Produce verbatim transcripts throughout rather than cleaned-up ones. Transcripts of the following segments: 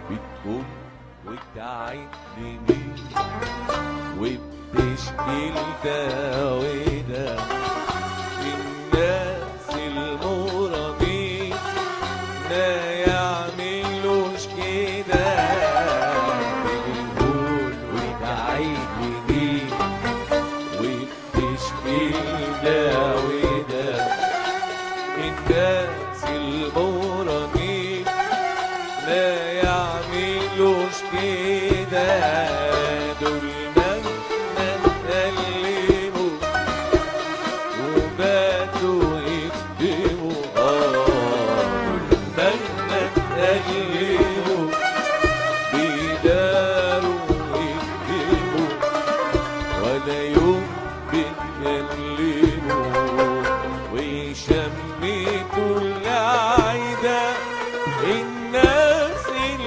بتقوم وتعدني وبتشكي ده وده. الناس المغرمين ما يعملوش كده، بتقول وتعدني وبتشكي ده وده. الناس المغرمين ما يعملوش كده، دول مهما اتكلموا وباتوا يكتموا. اه دول مهما اتكلموا بيداروا ويكتموا، ولا يوم بيتكلموا ويشمتوا العايدة. الناس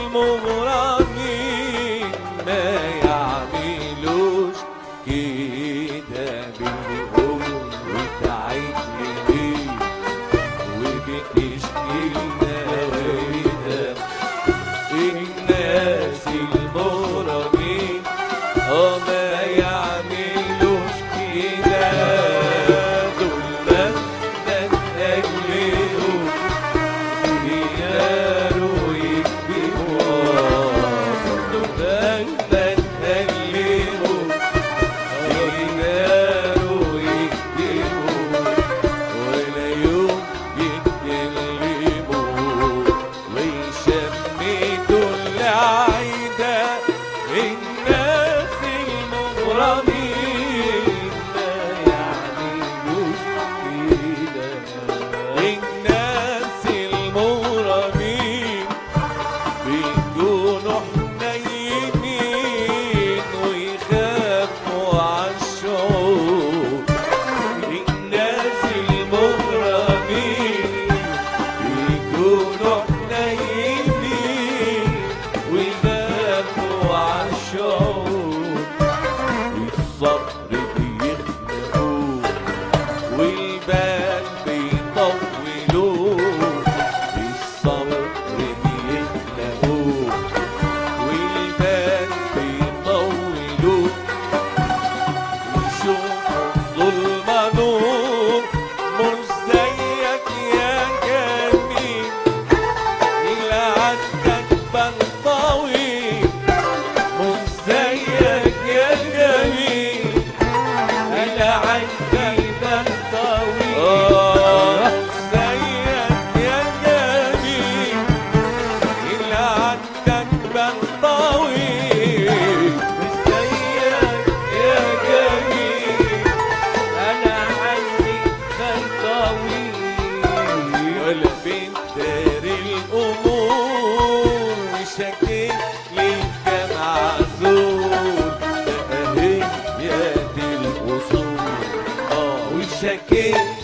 المغرمين ما يعملوش كده، بتقول وتعدني وبتشكي لنا وده. الناس المغرمين اه ما يعملوش كده، دول مهما اتكلموا بيداروا يكتموا. دول مهما اتكلموا بيداروا يكتموا، ولا يوم يتكلموا ويشمتوا العايدة. الناس المغرمين ما يعملوش كده. الناس المغرمين بيكونوا حنينين ويخافوا عالشعور. الناس المغرمين بيكونوا حنينين ويخافوا عالشعور. الصبر بيخلقوه والبال بيطولوه. الصبر بيخلقوه والبال بيطولوه. يشوفوا الظلمة نور مش زيك يا جميل، إلا عندك بال طويل مش زيك يا جميل. إلا عندك بال طويل مش زيك يا جميل. إلا عندك بال طويل مش زيك يا جميل. أنا عندي بال طويل ولا بندار الأمور وشكيت ليك معزول. ده هي دي الأصول اه وشكيت